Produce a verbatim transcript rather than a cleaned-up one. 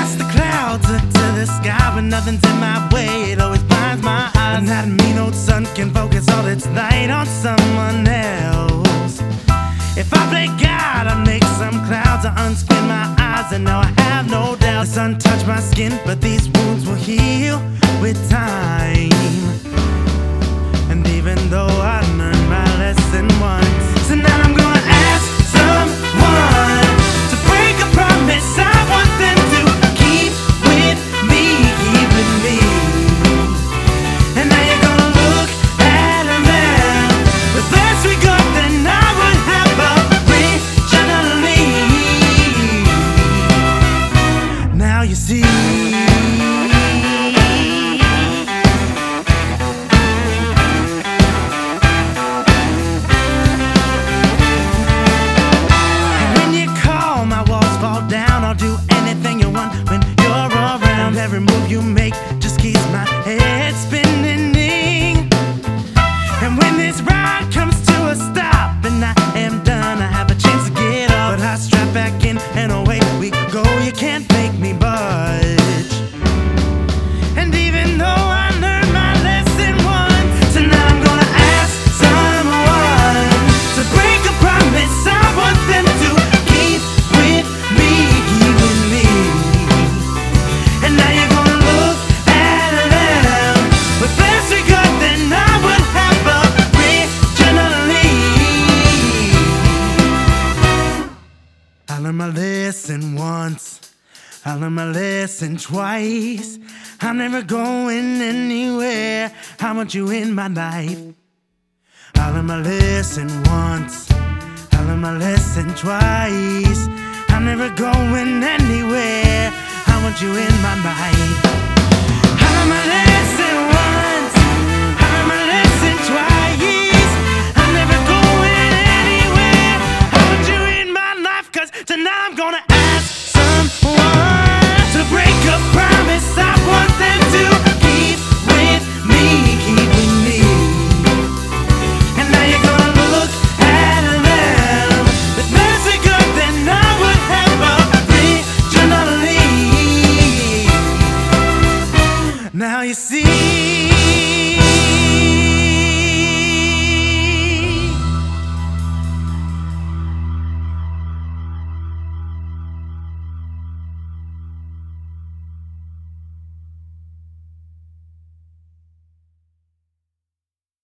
past the clouds to the sky when nothing's in my way. It always blinds my eyes. And that mean old sun can focus all its light on someone else. If I play God, I make some clouds, I unspin my eyes, and now I have no doubt. The sun touched my skin, but these wounds will heal with time. And even though I learned my lesson once, so now I'm gonna ask someone to break a promise I want them to keep with me, keep with me. And now you're gonna look at them with less regard than I would have originally. Now you see. Every move you make just keeps my head spinning. And when this ride comes to a stop and I am done, I have a chance to get up, but I strap back in and away we go. You can't make me budge. And even though I learned my lesson once, so now I'm gonna ask someone to break a promise I want them to keep with me, keep with me. And now you're gonna look at them with less regard than I would have originally. I learned my lesson once, I learned my lesson twice. I'm never going anywhere, I want you in my life. I learned my lesson once, I learned my lesson twice. I'm never going anywhere, I want you in my life. I learned my lesson once, I learned my lesson twice. I'm never going anywhere, I want you in my life, 'cause tonight I'm gonna